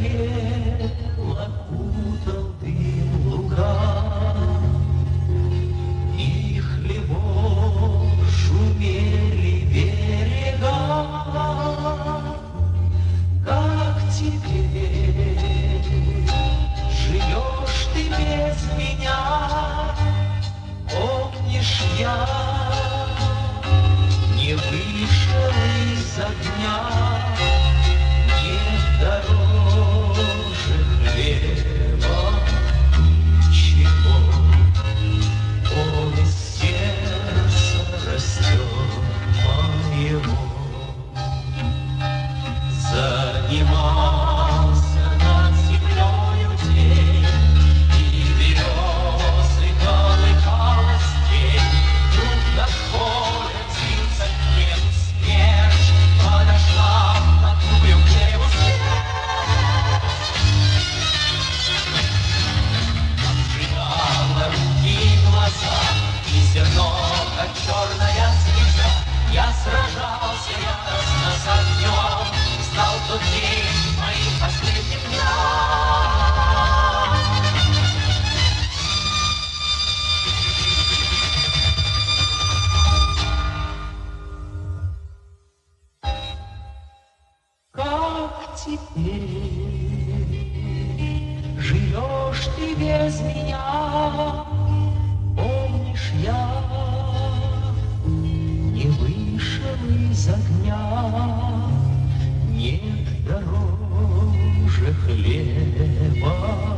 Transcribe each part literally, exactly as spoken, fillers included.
горел, окутал дым луга, и хлебов шумели берега. Как теперь живешь ты без меня? Помнишь, я не вышел из огня, нет дороже хлеба ничего. Он из сердца растет моего. Занимался над землею день, и березы колыхалась тень. Вдруг над полем снится к небу смерть, подошла вплотную к небу смерть. Обжигала руки и глаза, и зерно, как черная звезда. Я сражался яростно с огнем, стал тот день моим последним днем. Как теперь живешь ты без меня? Помнишь, я не вышел из огня, нет дороже хлеба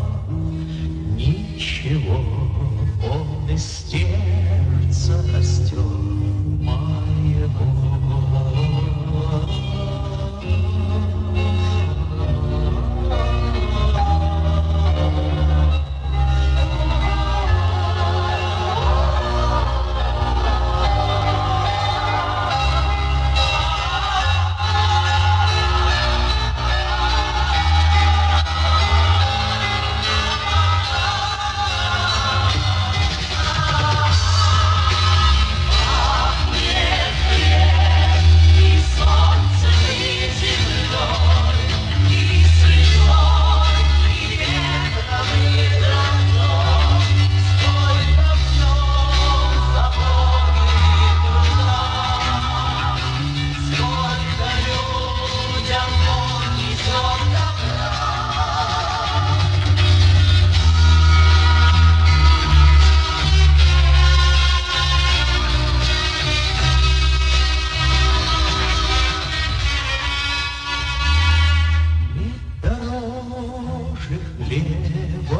ничего. Он из сердца растет моего. Хлеба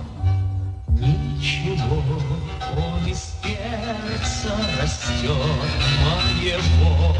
ничего, он из сердца растет моего.